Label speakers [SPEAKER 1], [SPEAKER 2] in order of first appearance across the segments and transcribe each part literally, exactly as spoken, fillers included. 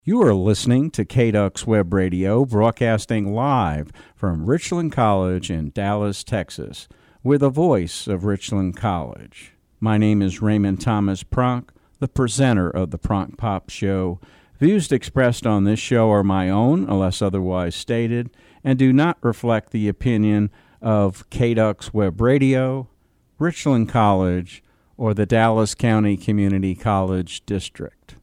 [SPEAKER 1] You are listening to K D U X Web Radio, broadcasting live from Richland College in Dallas, Texas, with a voice of Richland College. My name is Raymond Thomas Pronk, the presenter of the Pronk Pop Show. Views expressed on this show are my own, unless otherwise stated, and do not reflect the opinion of K D U X Web Radio, Richland College, or the Dallas County Community College District.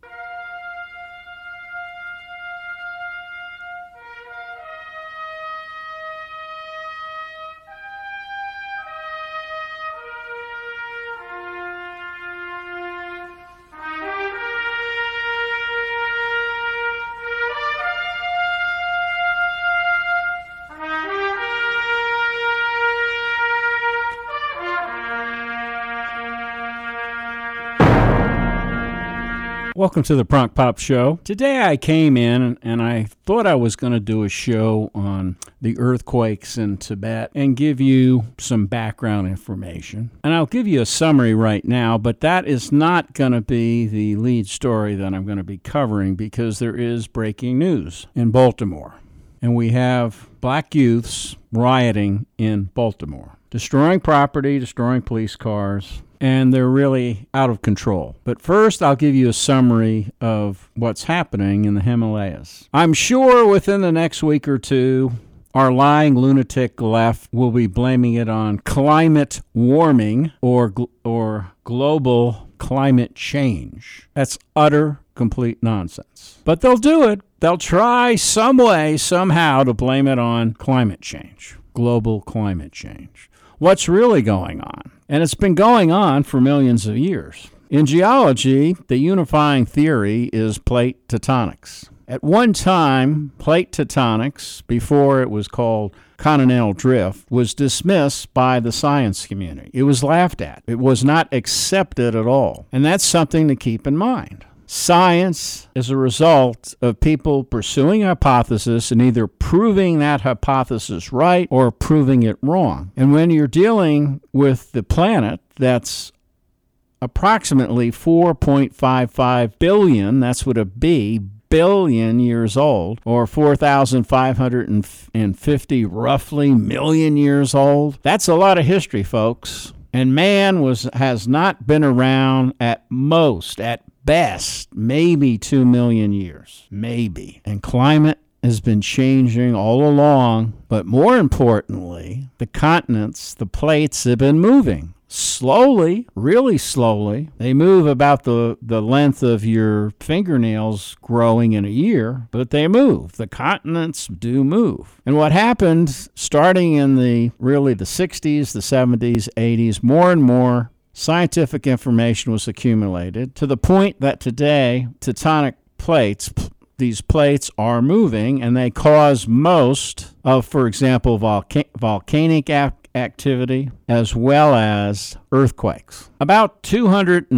[SPEAKER 1] Welcome to the Pronk Pop Show. Today I came in and I thought I was going to do a show on the earthquakes in Tibet and give you some background information. And I'll give you a summary right now, but that is not going to be the lead story that I'm going to be covering because there is breaking news in Baltimore. And we have black youths rioting in Baltimore, destroying property, destroying police cars, and they're really out of control. But first, I'll give you a summary of what's happening in the Himalayas. I'm sure within the next week or two, our lying lunatic left will be blaming it on climate warming or gl- or global climate change. That's utter, complete nonsense. But they'll do it. They'll try some way, somehow, to blame it on climate change, global climate change. What's really going on? And it's been going on for millions of years. In geology, the unifying theory is plate tectonics. At one time, plate tectonics, before it was called continental drift, was dismissed by the science community. It was laughed at. It was not accepted at all. And that's something to keep in mind. Science is a result of people pursuing a hypothesis and either proving that hypothesis right or proving it wrong. And when you're dealing with the planet that's approximately four point five five billion, that's what a B, billion years old, or four thousand five hundred fifty roughly million years old, that's a lot of history, folks. And man was has not been around at most, at best, maybe two million years, maybe. And climate has been changing all along, but more importantly, the continents, the plates have been moving. Slowly, really slowly. They move about the, the length of your fingernails growing in a year, but they move. The continents do move. And what happened starting in the really the sixties, the seventies, eighties, more and more scientific information was accumulated to the point that today tectonic plates, these plates are moving and they cause most of, for example, volca- volcanic ap- activity as well as earthquakes. About two hundred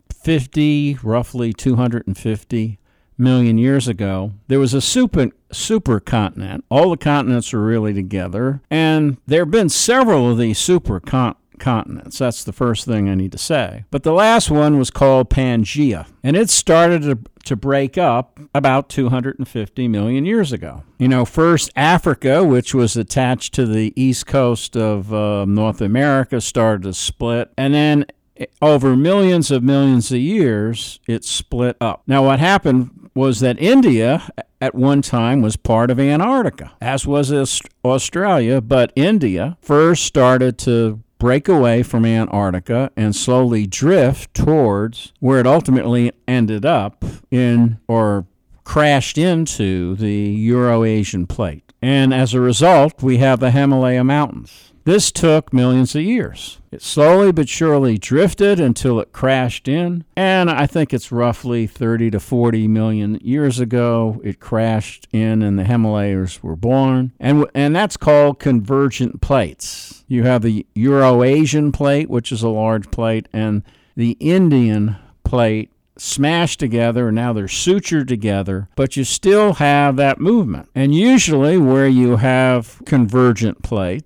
[SPEAKER 1] fifty, roughly two hundred fifty million years ago, there was a super supercontinent. All the continents are really together, and there have been several of these supercontinents. continents. That's the first thing I need to say. But the last one was called Pangaea, and it started to, to break up about two hundred fifty million years ago. You know, first Africa, which was attached to the east coast of uh, North America, started to split, and then over millions of millions of years, it split up. Now, what happened was that India at one time was part of Antarctica, as was Australia, but India first started to break away from Antarctica and slowly drift towards where it ultimately ended up in or crashed into the Eurasian plate. And as a result, we have the Himalaya Mountains. This took millions of years. It slowly but surely drifted until it crashed in, and I think it's roughly thirty to forty million years ago it crashed in and the Himalayas were born, and and that's called convergent plates. You have the Eurasian plate, which is a large plate, and the Indian plate smashed together, and now they're sutured together, but you still have that movement. And usually where you have convergent plates,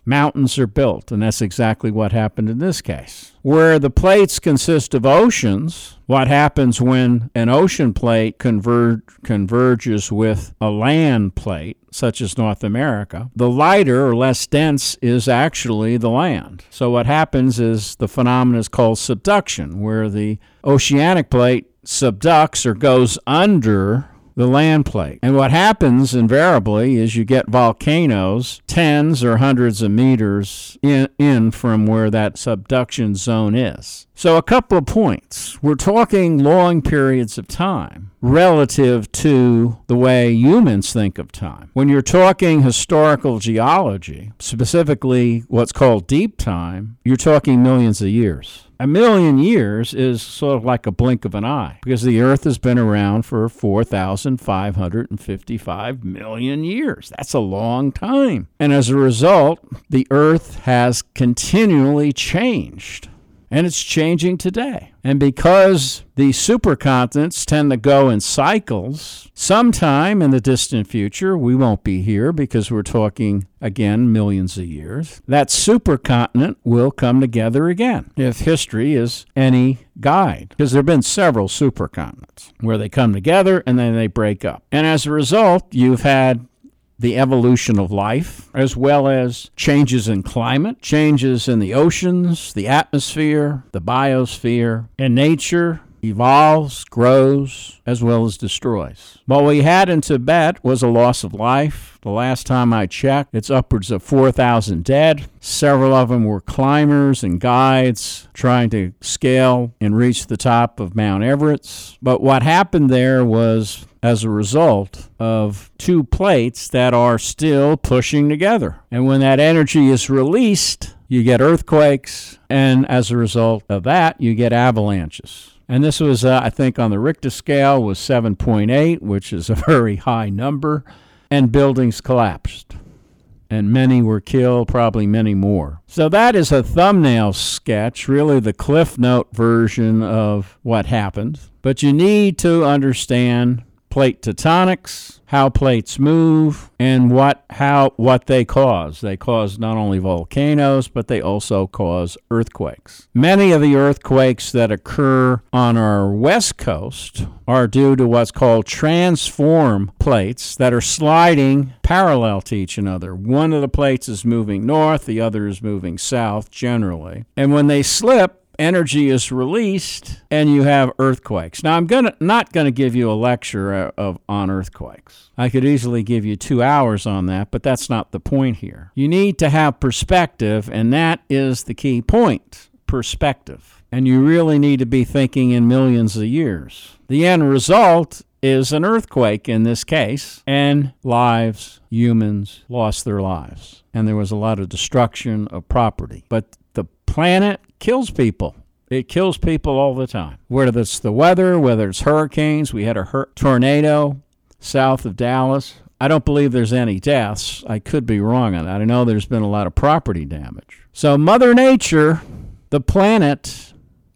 [SPEAKER 1] mountains are built, and that's exactly what happened in this case. Where the plates consist of oceans, what happens when an ocean plate conver- converges with a land plate, such as North America, the lighter or less dense is actually the land. So what happens is the phenomenon is called subduction, where the oceanic plate subducts or goes under the land plate. And what happens invariably is you get volcanoes tens or hundreds of meters in, in from where that subduction zone is. So a couple of points. We're talking long periods of time relative to the way humans think of time. When you're talking historical geology, specifically what's called deep time, you're talking millions of years. A million years is sort of like a blink of an eye because the Earth has been around for four thousand five hundred fifty-five million years. That's a long time. And as a result, the Earth has continually changed. And it's changing today. And because the supercontinents tend to go in cycles, sometime in the distant future, we won't be here because we're talking, again, millions of years, that supercontinent will come together again, if history is any guide. Because there have been several supercontinents where they come together and then they break up. And as a result, you've had the evolution of life, as well as changes in climate, changes in the oceans, the atmosphere, the biosphere, and nature evolves, grows, as well as destroys. What we had in Tibet was a loss of life. The last time I checked, it's upwards of four thousand dead. Several of them were climbers and guides trying to scale and reach the top of Mount Everest. But what happened there was as a result of two plates that are still pushing together. And when that energy is released, you get earthquakes, and as a result of that, you get avalanches. And this was, uh, I think, on the Richter scale was seven point eight, which is a very high number, and buildings collapsed. And many were killed, probably many more. So that is a thumbnail sketch, really the Cliff Note version of what happened. But you need to understand plate tectonics, how plates move, and what how what they cause. They cause not only volcanoes, but they also cause earthquakes. Many of the earthquakes that occur on our west coast are due to what's called transform plates that are sliding parallel to each other. One of the plates is moving north, the other is moving south generally. And when they slip, energy is released, and you have earthquakes. Now, I'm gonna not going to give you a lecture of, of on earthquakes. I could easily give you two hours on that, but that's not the point here. You need to have perspective, and that is the key point, perspective. And you really need to be thinking in millions of years. The end result is an earthquake in this case, and lives, humans lost their lives. And there was a lot of destruction of property. But the planet kills people. It kills people all the time. Whether it's the weather, whether it's hurricanes. We had a hur- tornado south of Dallas. I don't believe there's any deaths. I could be wrong on that. I know there's been a lot of property damage. So Mother Nature, the planet,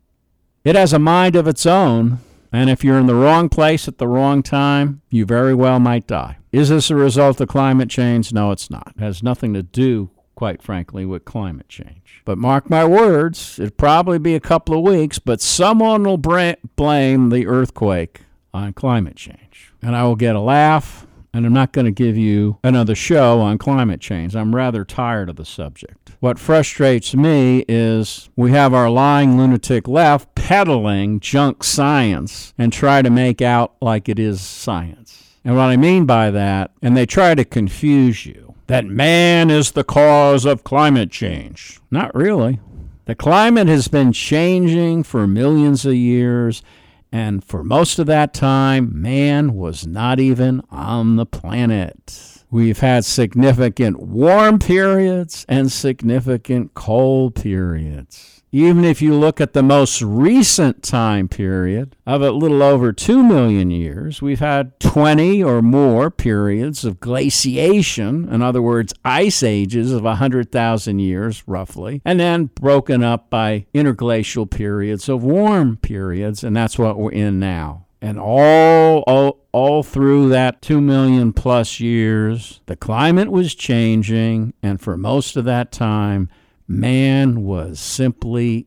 [SPEAKER 1] it has a mind of its own. And if you're in the wrong place at the wrong time, you very well might die. Is this a result of climate change? No, it's not. It has nothing to do, quite frankly, with climate change. But mark my words, it'll probably be a couple of weeks, but someone will bra- blame the earthquake on climate change. And I will get a laugh, and I'm not going to give you another show on climate change. I'm rather tired of the subject. What frustrates me is we have our lying lunatic left peddling junk science and try to make out like it is science. And what I mean by that, and they try to confuse you, that man is the cause of climate change. Not really. The climate has been changing for millions of years, and for most of that time, man was not even on the planet. We've had significant warm periods and significant cold periods. Even if you look at the most recent time period of a little over two million years, we've had twenty or more periods of glaciation, in other words, ice ages of one hundred thousand years roughly, and then broken up by interglacial periods of warm periods, and that's what we're in now. And all, all, all through that two million plus years, the climate was changing, and for most of that time, man was simply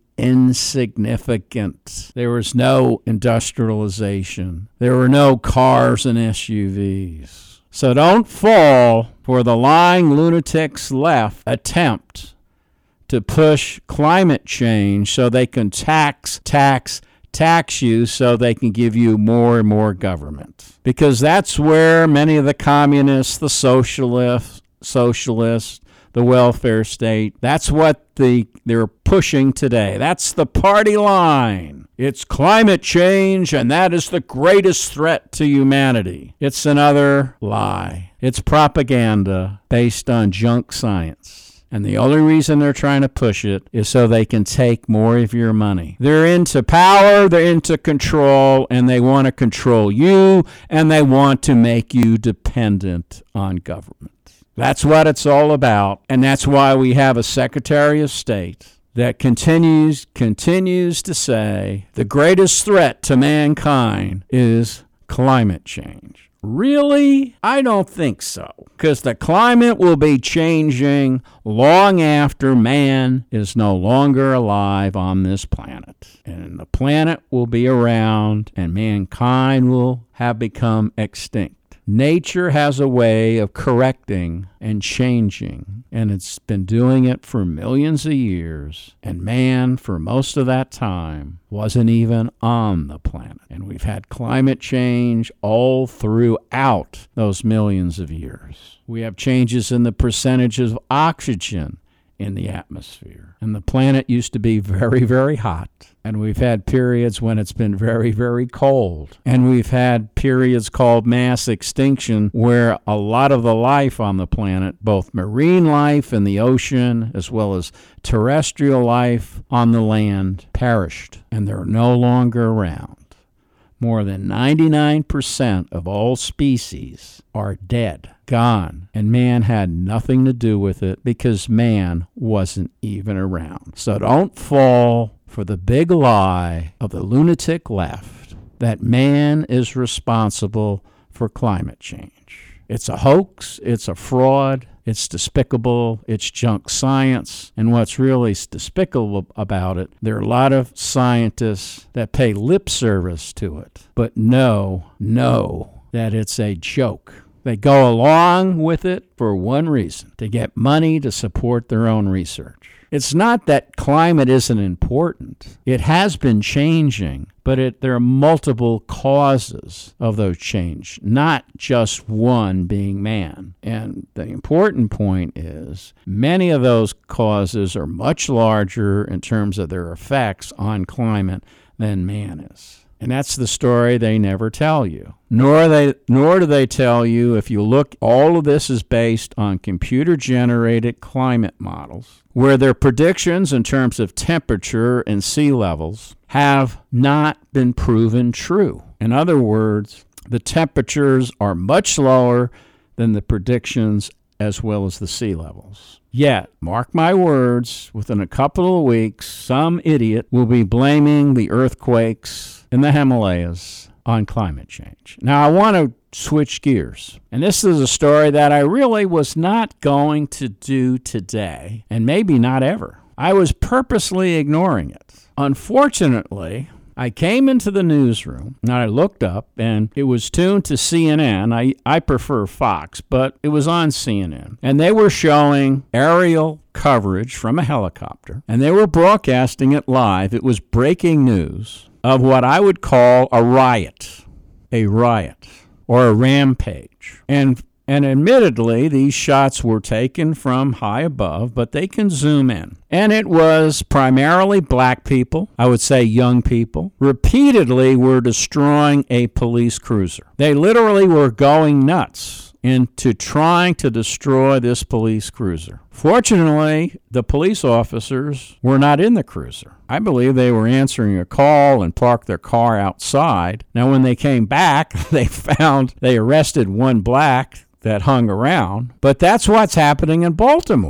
[SPEAKER 1] insignificant. There was no industrialization. There were no cars and S U Vs. So don't fall for the lying lunatics left attempt to push climate change so they can tax, tax, tax you so they can give you more and more government. Because that's where many of the communists, the socialists, socialists, the welfare state, that's what the they're pushing today. That's the party line. It's climate change, and that is the greatest threat to humanity. It's another lie. It's propaganda based on junk science. And the only reason they're trying to push it is so they can take more of your money. They're into power, they're into control, and they want to control you, and they want to make you dependent on government. That's what it's all about, and that's why we have a Secretary of State that continues continues to say the greatest threat to mankind is climate change. Really? I don't think so, because the climate will be changing long after man is no longer alive on this planet. And the planet will be around, and mankind will have become extinct. Nature has a way of correcting and changing, and it's been doing it for millions of years, and man, for most of that time, wasn't even on the planet. And we've had climate change all throughout those millions of years. We have changes in the percentages of oxygen in the atmosphere. And the planet used to be very, very hot. And we've had periods when it's been very, very cold. And we've had periods called mass extinction where a lot of the life on the planet, both marine life in the ocean as well as terrestrial life on the land, perished. And they're no longer around. More than ninety-nine percent of all species are dead, gone, and man had nothing to do with it because man wasn't even around. So don't fall for the big lie of the lunatic left that man is responsible for climate change. It's a hoax, it's a fraud, it's despicable, it's junk science, and what's really despicable about it, there are a lot of scientists that pay lip service to it, but know, know that it's a joke. They go along with it for one reason, to get money to support their own research. It's not that climate isn't important. It has been changing, but it, there are multiple causes of those change, not just one being man. And the important point is many of those causes are much larger in terms of their effects on climate than man is. And that's the story they never tell you. Nor they, nor do they tell you, if you look, all of this is based on computer-generated climate models, where their predictions in terms of temperature and sea levels have not been proven true. In other words, the temperatures are much lower than the predictions as well as the sea levels. Yet, mark my words, within a couple of weeks, some idiot will be blaming the earthquakes in the Himalayas on climate change. Now, I want to switch gears. And this is a story that I really was not going to do today, and maybe not ever. I was purposely ignoring it. Unfortunately, I came into the newsroom, and I looked up, and it was tuned to C N N. I, I prefer Fox, but it was on C N N. And they were showing aerial coverage from a helicopter, and they were broadcasting it live. It was breaking news of what I would call a riot, a riot, or a rampage. And And admittedly, these shots were taken from high above, but they can zoom in. And it was primarily black people, I would say young people, repeatedly were destroying a police cruiser. They literally were going nuts into trying to destroy this police cruiser. Fortunately, the police officers were not in the cruiser. I believe they were answering a call and parked their car outside. Now, when they came back, they found they arrested one black that hung around. But that's what's happening in Baltimore.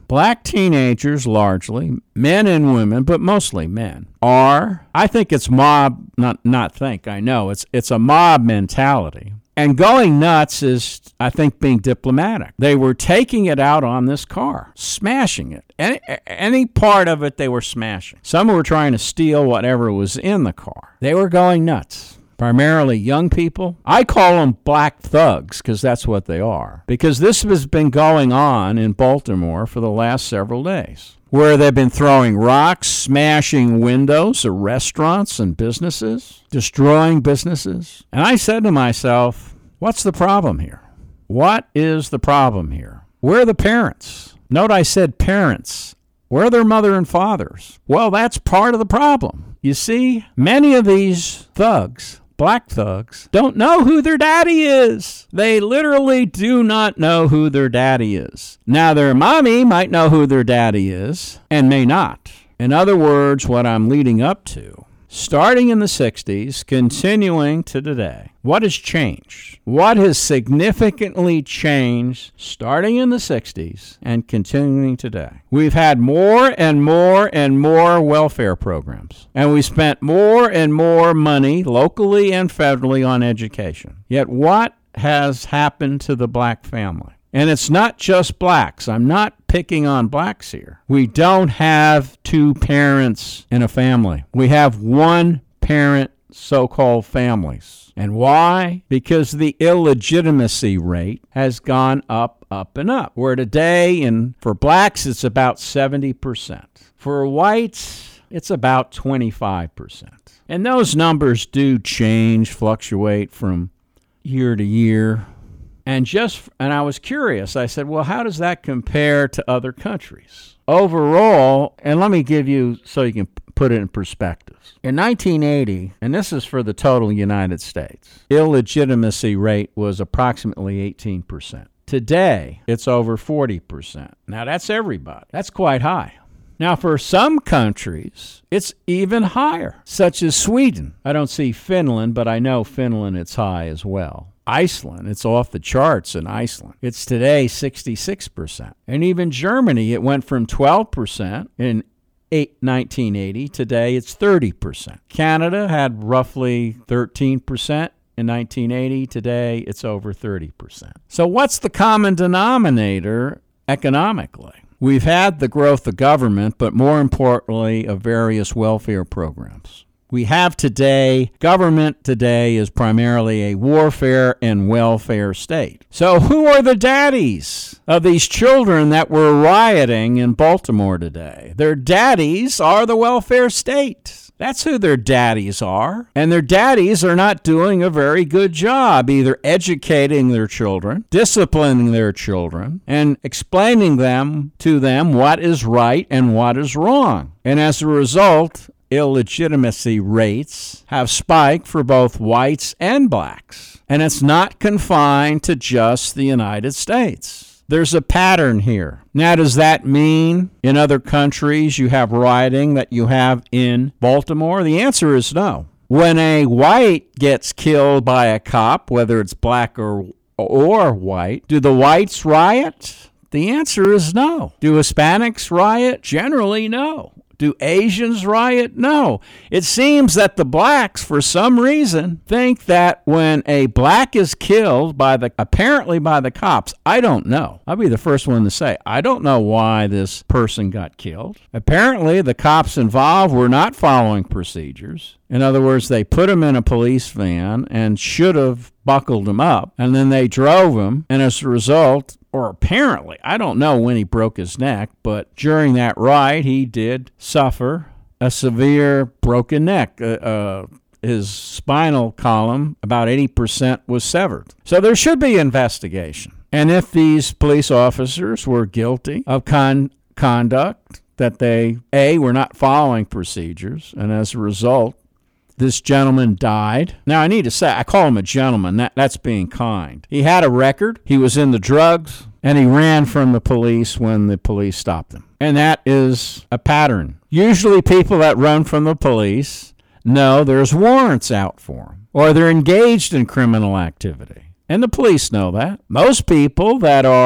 [SPEAKER 1] Black teenagers, largely, men and women, but mostly men, are, I think it's mob, not not think, I know, it's it's a mob mentality. And going nuts is, I think, being diplomatic. They were taking it out on this car, smashing it. Any, any part of it they were smashing. Some were trying to steal whatever was in the car. They were going nuts. Primarily young people. I call them black thugs because that's what they are. Because this has been going on in Baltimore for the last several days, where they've been throwing rocks, smashing windows of restaurants and businesses, destroying businesses. And I said to myself, what's the problem here? What is the problem here? Where are the parents? Note I said parents. Where are their mother and fathers? Well, that's part of the problem. You see, many of these thugs, black thugs, don't know who their daddy is. They literally do not know who their daddy is. Now, their mommy might know who their daddy is and may not. In other words, what I'm leading up to, starting in the sixties, continuing to today, what has changed? What has significantly changed starting in the sixties and continuing today? We've had more and more and more welfare programs, and we spent more and more money locally and federally on education. Yet what has happened to the black family? And it's not just blacks. I'm not picking on blacks here. We don't have two parents in a family. We have one parent so-called families. And why? Because the illegitimacy rate has gone up, up, and up. Where today, and for blacks, it's about seventy percent. For whites, it's about twenty-five percent. And those numbers do change, fluctuate from year to year. And just, and I was curious. I said, well, how does that compare to other countries? Overall, and let me give you, so you can put it in perspective. In nineteen eighty, and this is for the total United States, illegitimacy rate was approximately eighteen percent. Today, it's over forty percent. Now, that's everybody. That's quite high. Now, for some countries, it's even higher, such as Sweden. I don't see Finland, but I know Finland, it's high as well. Iceland, it's off the charts in Iceland. It's today sixty-six percent. And even Germany, it went from twelve percent in nineteen eighty. Today, it's thirty percent. Canada had roughly thirteen percent in nineteen eighty. Today, it's over thirty percent. So what's the common denominator economically? We've had the growth of government, but more importantly, of various welfare programs. We have today, government today is primarily a warfare and welfare state. So who are the daddies of these children that were rioting in Baltimore today? Their daddies are the welfare state. That's who their daddies are. And their daddies are not doing a very good job either educating their children, disciplining their children, and explaining them to them what is right and what is wrong. And as a result, illegitimacy rates have spiked for both whites and blacks. And it's not confined to just the United States. There's a pattern here. Now, does that mean in other countries you have rioting that you have in Baltimore? The answer is no. When a white gets killed by a cop, whether it's black or or white, do the whites riot? The answer is no. Do Hispanics riot? Generally, no. Do Asians riot? No. It seems that the blacks, for some reason, think that when a black is killed by the, apparently by the cops, I don't know. I'll be the first one to say, I don't know why this person got killed. Apparently, the cops involved were not following procedures. In other words, they put him in a police van and should have buckled him up, and then they drove him, and as a result, or apparently, I don't know when he broke his neck, but during that ride, he did suffer a severe broken neck. Uh, uh, his spinal column, about eighty percent, was severed. So there should be investigation. And if these police officers were guilty of con- conduct that they, A, were not following procedures, and as a result, this gentleman died. Now, I need to say, I call him a gentleman. That, that's being kind. He had a record. He was into drugs, and he ran from the police when the police stopped him. And that is a pattern. Usually people that run from the police know there's warrants out for them, or they're engaged in criminal activity. And the police know that. Most people that are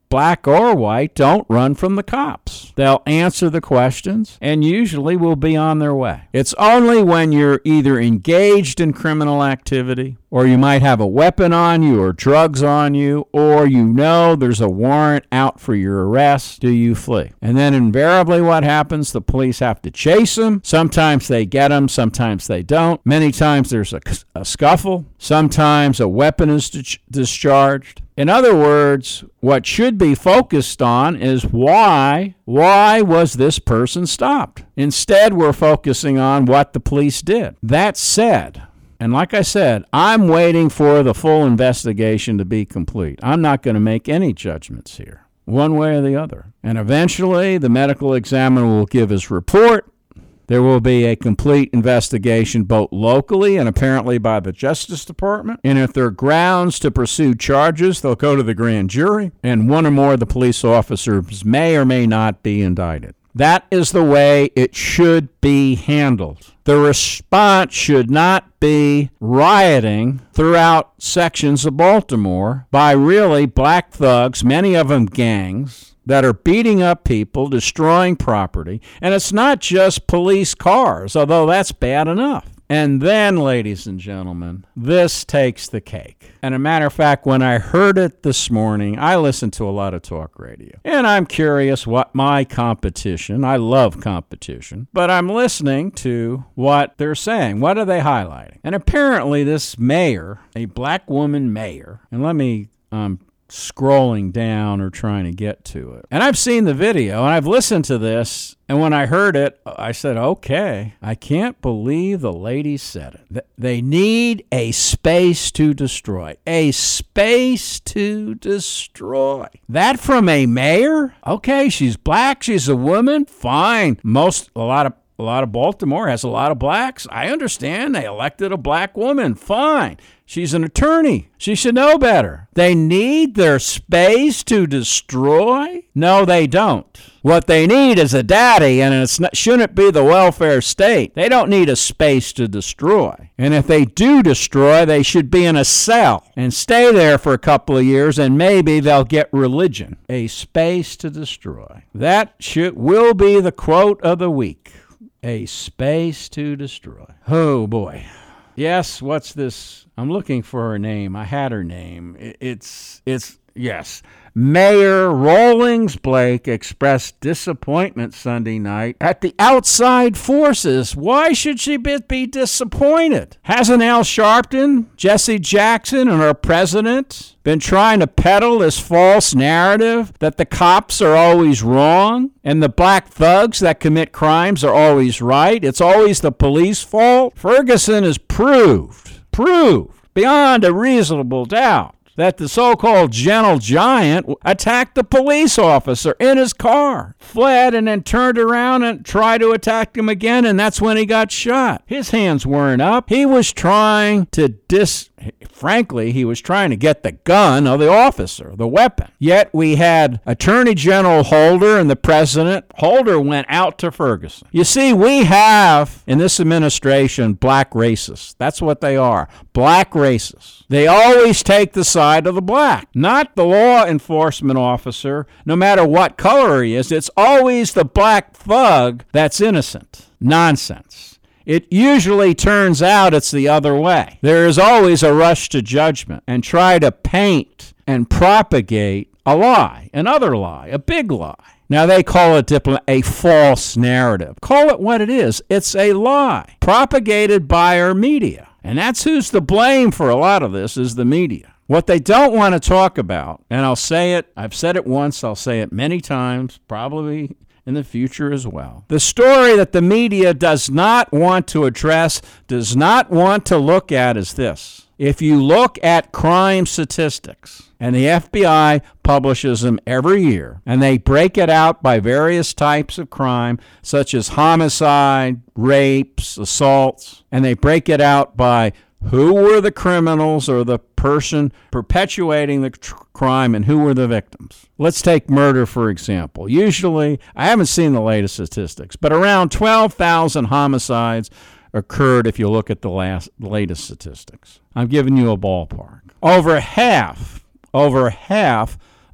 [SPEAKER 1] black or white, don't run from the cops. They'll answer the questions and usually will be on their way. It's only when you're either engaged in criminal activity, or you might have a weapon on you or drugs on you, or you know there's a warrant out for your arrest, do you flee. And then invariably what happens, the police have to chase them. Sometimes they get them, sometimes they don't. Many times there's a, a scuffle. Sometimes a weapon is dis- discharged. In other words, what should be focused on is why, why was this person stopped? Instead, we're focusing on what the police did. That said, and like I said, I'm waiting for the full investigation to be complete. I'm not going to make any judgments here, one way or the other. And eventually, the medical examiner will give his report. There will be a complete investigation both locally and apparently by the Justice Department. And if there are grounds to pursue charges, they'll go to the grand jury, and one or more of the police officers may or may not be indicted. That is the way it should be handled. The response should not be rioting throughout sections of Baltimore by really black thugs, many of them gangs, that are beating up people, destroying property. And it's not just police cars, although that's bad enough. And then, ladies and gentlemen, this takes the cake. And a matter of fact, when I heard it this morning, I listened to a lot of talk radio. And I'm curious what my competition, I love competition, but I'm listening to what they're saying. What are they highlighting? And apparently this mayor, a black woman mayor, and let me um, scrolling down or trying to get to it. And I've seen the video and I've listened to this, and when I heard it, I said, okay, I can't believe the lady said it. They need a space to destroy. A space to destroy. That from a mayor? Okay, she's black, she's a woman, fine. Most, a lot of A lot of Baltimore has a lot of blacks. I understand. They elected a black woman. Fine. She's an attorney. She should know better. They need their space to destroy? No, they don't. What they need is a daddy, and it shouldn't be the welfare state. They don't need a space to destroy. And if they do destroy, they should be in a cell and stay there for a couple of years, and maybe they'll get religion. A space to destroy. That should will be the quote of the week. A space to destroy. Oh, boy. Yes, what's this? I'm looking for her name. I had her name. It's, it's yes. Mayor Rawlings Blake expressed disappointment Sunday night at the outside forces. Why should she be disappointed? Hasn't Al Sharpton, Jesse Jackson, and our president been trying to peddle this false narrative that the cops are always wrong and the black thugs that commit crimes are always right? It's always the police fault? Ferguson has proved, proved beyond a reasonable doubt that the so-called gentle giant attacked the police officer in his car, fled, and then turned around and tried to attack him again, and that's when he got shot. His hands weren't up. He was trying to dis... Frankly, he was trying to get the gun of the officer, the weapon. Yet we had Attorney General Holder and the president. Holder went out to Ferguson. You see, we have in this administration black racists. That's what they are, black racists. They always take the side of the black, not the law enforcement officer, no matter what color he is. It's always the black thug that's innocent. Nonsense. It usually turns out it's the other way. There is always a rush to judgment and try to paint and propagate a lie, another lie, a big lie. Now, they call it diplomat a false narrative. Call it what it is. It's a lie propagated by our media. And that's who's to blame for a lot of this is the media. What they don't want to talk about, and I'll say it, I've said it once, I'll say it many times, probably in the future as well. The story that the media does not want to address, does not want to look at is this. If you look at crime statistics, and the F B I publishes them every year, and they break it out by various types of crime, such as homicide, rapes, assaults, and they break it out by who were the criminals or the person perpetuating the tr- crime and who were the victims. Let's take murder, for example. Usually, I haven't seen the latest statistics, but around twelve thousand homicides occurred if you look at the last latest statistics. I'm giving you a ballpark. Over half, over half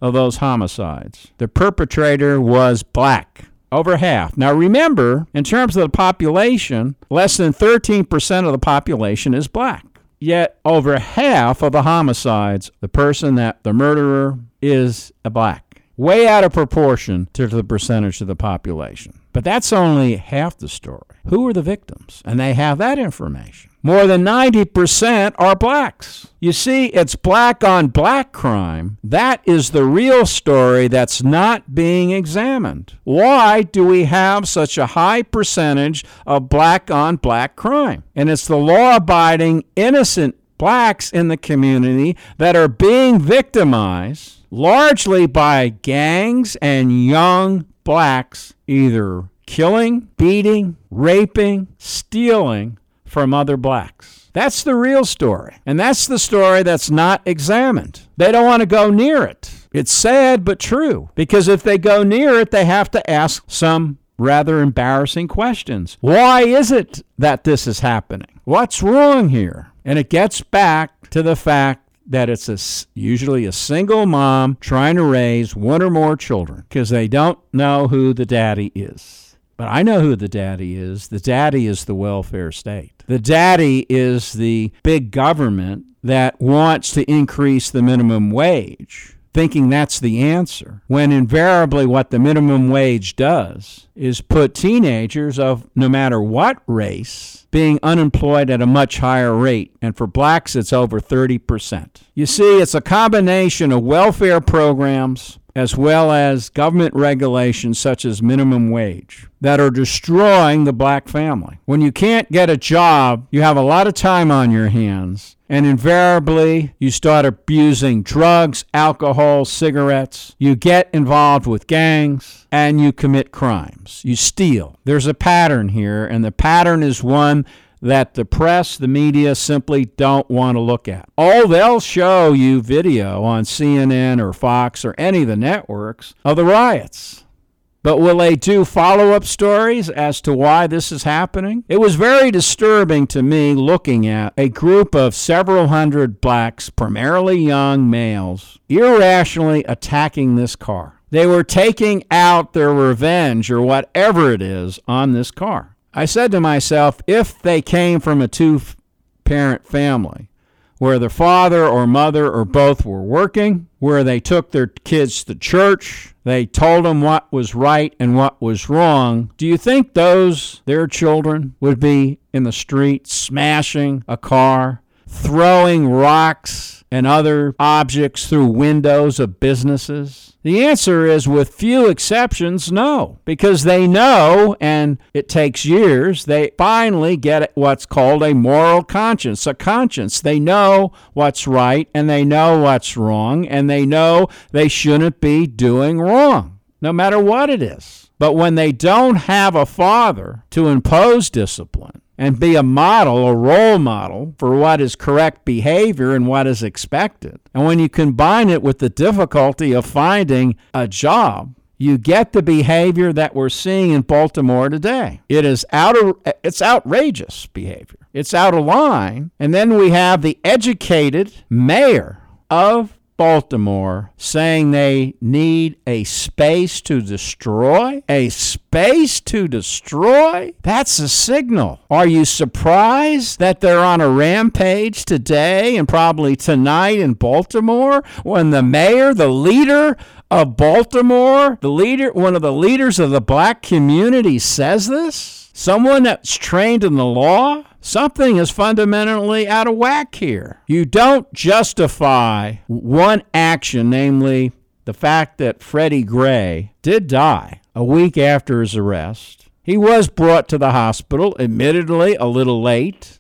[SPEAKER 1] of those homicides, the perpetrator was black. Over half. Now remember, in terms of the population, less than thirteen percent of the population is black. Yet over half of the homicides, the person that the murderer is a black. Way out of proportion to the percentage of the population. But that's only half the story. Who are the victims? And they have that information. More than ninety percent are blacks. You see, it's black on black crime. That is the real story that's not being examined. Why do we have such a high percentage of black on black crime? And it's the law-abiding, innocent blacks in the community that are being victimized largely by gangs and young blacks either killing, beating, raping, stealing from other blacks. That's the real story. And that's the story that's not examined. They don't want to go near it. It's sad but true. Because if they go near it, they have to ask some rather embarrassing questions. Why is it that this is happening? What's wrong here? And it gets back to the fact that it's a, usually a single mom trying to raise one or more children because they don't know who the daddy is. But I know who the daddy is. The daddy is the welfare state. The daddy is the big government that wants to increase the minimum wage, thinking that's the answer, when invariably what the minimum wage does is put teenagers of no matter what race being unemployed at a much higher rate. And for blacks, it's over thirty percent. You see, it's a combination of welfare programs as well as government regulations such as minimum wage that are destroying the black family. When you can't get a job, you have a lot of time on your hands, and invariably you start abusing drugs, alcohol, cigarettes. You get involved with gangs, and you commit crimes. You steal. There's a pattern here, and the pattern is one that the press, the media simply don't want to look at. Oh, they'll show you video on C N N or Fox or any of the networks of the riots. But will they do follow-up stories as to why this is happening? It was very disturbing to me looking at a group of several hundred blacks, primarily young males, irrationally attacking this car. They were taking out their revenge or whatever it is on this car. I said to myself, if they came from a two-parent family where the father or mother or both were working, where they took their kids to church, they told them what was right and what was wrong, do you think those, their children, would be in the street smashing a car, throwing rocks and other objects through windows of businesses? The answer is, with few exceptions, no. Because they know, and it takes years, they finally get what's called a moral conscience, a conscience. They know what's right, and they know what's wrong, and they know they shouldn't be doing wrong, no matter what it is. But when they don't have a father to impose discipline, and be a model, a role model for what is correct behavior and what is expected. And when you combine it with the difficulty of finding a job, you get the behavior that we're seeing in Baltimore today. It is out of, it's outrageous behavior. It's out of line. And then we have the educated mayor of Baltimore saying they need a space to destroy? A space to destroy? That's a signal. Are you surprised that they're on a rampage today and probably tonight in Baltimore when the mayor, the leader of Baltimore, the leader, one of the leaders of the black community says this? Someone that's trained in the law? Something is fundamentally out of whack here. You don't justify one action, namely the fact that Freddie Gray did die a week after his arrest. He was brought to the hospital, admittedly a little late.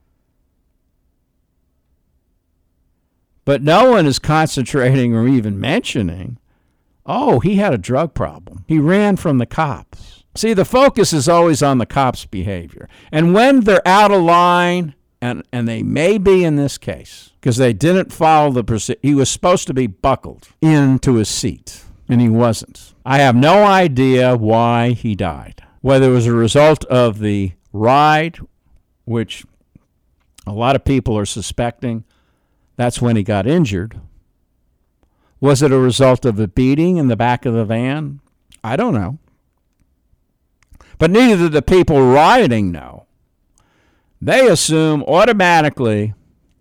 [SPEAKER 1] But no one is concentrating or even mentioning, oh, he had a drug problem. He ran from the cops. See, the focus is always on the cops' behavior. And when they're out of line, and, and they may be in this case, because they didn't follow the procedure, he was supposed to be buckled into his seat, and he wasn't. I have no idea why he died. Whether it was a result of the ride, which a lot of people are suspecting that's when he got injured, Was it a result of a beating in the back of the van? I don't know. But neither did the people rioting know. They assume automatically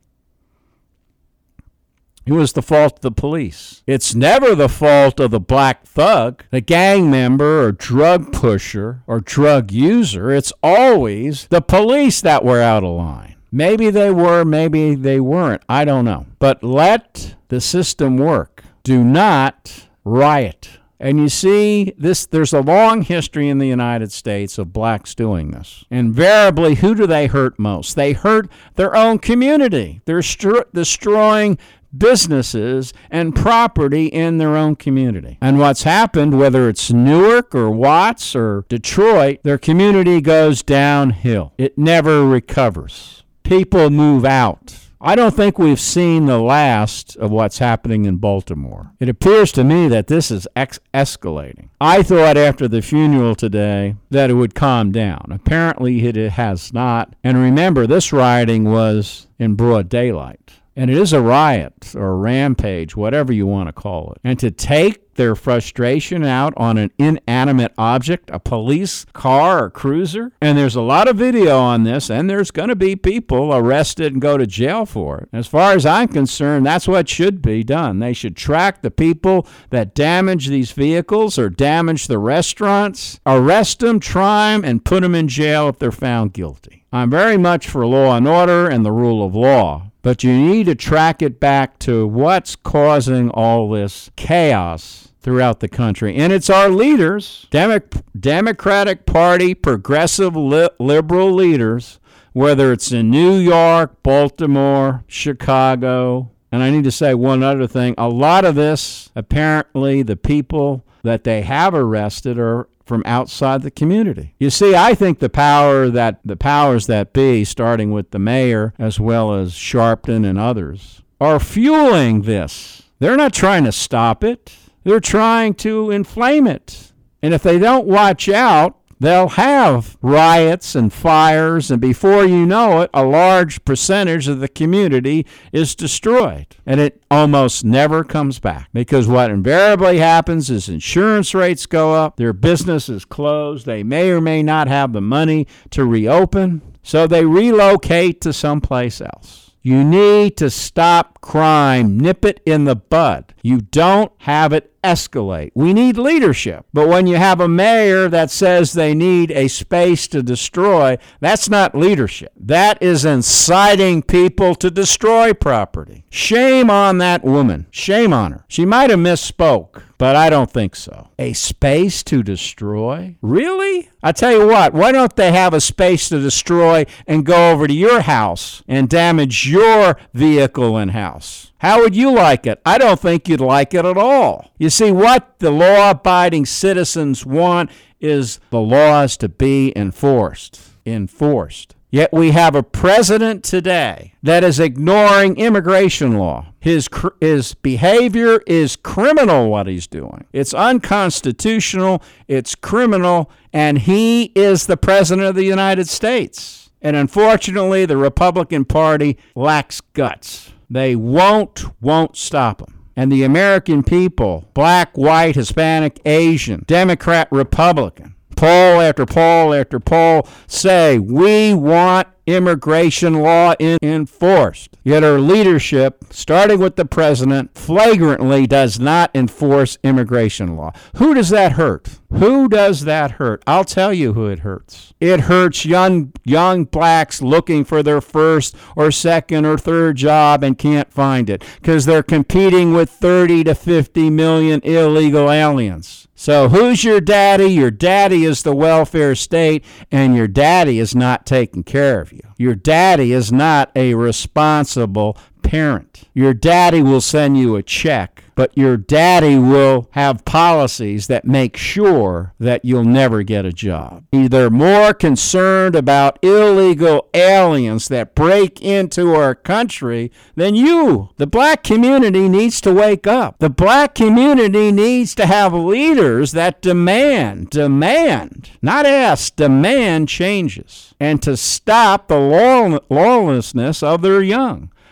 [SPEAKER 1] it was the fault of the police. It's never the fault of the black thug, the gang member or drug pusher or drug user. It's always the police that were out of line. Maybe they were, maybe they weren't. I don't know. But let the system work. Do not riot. And you see, this there's a long history in the United States of blacks doing this. Invariably, who do they hurt most? They hurt their own community. They're stru- destroying businesses and property in their own community. And what's happened, whether it's Newark or Watts or Detroit, their community goes downhill. It never recovers. People move out. I don't think we've seen the last of what's happening in Baltimore. It appears to me that this is ex- escalating. I thought after the funeral today that it would calm down. Apparently it has not. And remember, this rioting was in broad daylight. And it is a riot or a rampage, whatever you want to call it. And to take their frustration out on an inanimate object, a police car or cruiser, and there's a lot of video on this, and there's going to be people arrested and go to jail for it. As far as I'm concerned, that's what should be done. They should track the people that damage these vehicles or damage the restaurants, arrest them, try them, and put them in jail if they're found guilty. I'm very much for law and order and the rule of law. But you need to track it back to what's causing all this chaos throughout the country. And it's our leaders, Demo- Democratic Party, progressive li- liberal leaders, whether it's in New York, Baltimore, Chicago. And I need to say one other thing. A lot of this, apparently, the people that they have arrested are from outside the community. You see, I think the power that the powers that be, starting with the mayor as well as Sharpton and others, are fueling this. They're not trying to stop it. They're trying to inflame it. And if they don't watch out, they'll have riots and fires, and before you know it, a large percentage of the community is destroyed. And it almost never comes back, because what invariably happens is insurance rates go up, their business is closed, they may or may not have the money to reopen, so they relocate to someplace else. You need to stop crime, nip it in the bud. You don't have it escalate. We need leadership. But when you have a mayor that says they need a space to destroy, that's not leadership. That is inciting people to destroy property. Shame on that woman. Shame on her. She might have misspoke, but I don't think so. A space to destroy? Really? I tell you what, why don't they have a space to destroy and go over to your house and damage your vehicle and house? How would you like it? I don't think you'd like it at all. You see, what the law-abiding citizens want is the laws to be enforced. Enforced. Yet we have a president today that is ignoring immigration law. His his behavior is criminal, what he's doing. It's unconstitutional, it's criminal, and he is the president of the United States. And unfortunately, the Republican Party lacks guts. They won't, won't stop him. And the American people, black, white, Hispanic, Asian, Democrat, Republican, poll after poll after poll say we want immigration law in- enforced. Yet our leadership, starting with the president, flagrantly does not enforce immigration law. Who does that hurt? Who does that hurt? I'll tell you who it hurts. It hurts young young blacks looking for their first or second or third job and can't find it because they're competing with thirty to fifty million illegal aliens. So who's your daddy? Your daddy is the welfare state, and your daddy is not taking care of you. Your daddy is not a responsible parent. Your daddy will send you a check, but your daddy will have policies that make sure that you'll never get a job. They're more concerned about illegal aliens that break into our country than you. The black community needs to wake up. The black community needs to have leaders that demand, demand, not ask, demand changes, and to stop the law, lawlessness of their young.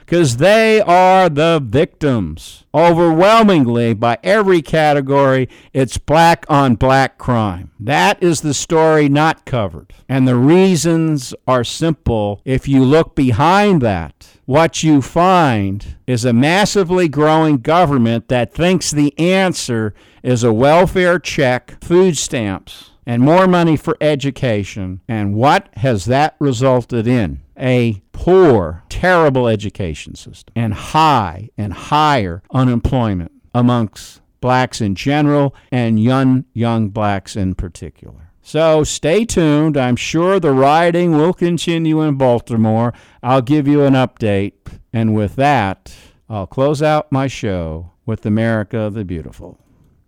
[SPEAKER 1] because they are the victims. Overwhelmingly, by every category, it's black on black crime. That is the story not covered. And the reasons are simple. If you look behind that, what you find is a massively growing government that thinks the answer is a welfare check, food stamps, and more money for education. And what has that resulted in? A poor, terrible education system and high and higher unemployment amongst blacks in general and young, young blacks in particular. So stay tuned. I'm sure the rioting will continue in Baltimore. I'll give you an update. And with that, I'll close out my show with America the Beautiful.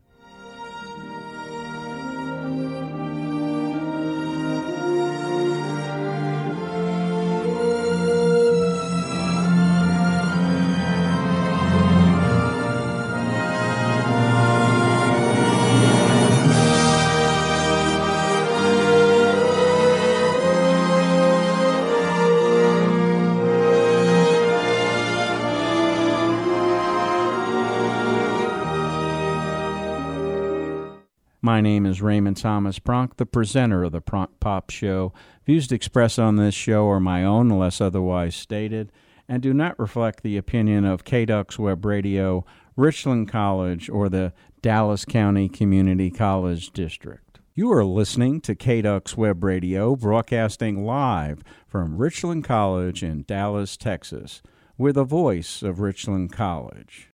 [SPEAKER 1] My name is Raymond Thomas Pronk, the presenter of the Pronk Pop Show. Views expressed on this show are my own unless otherwise stated and do not reflect the opinion of K D U X Web Radio, Richland College, or the Dallas County Community College District. You are listening to K D U X Web Radio, broadcasting live from Richland College in Dallas, Texas. We're the voice of Richland College.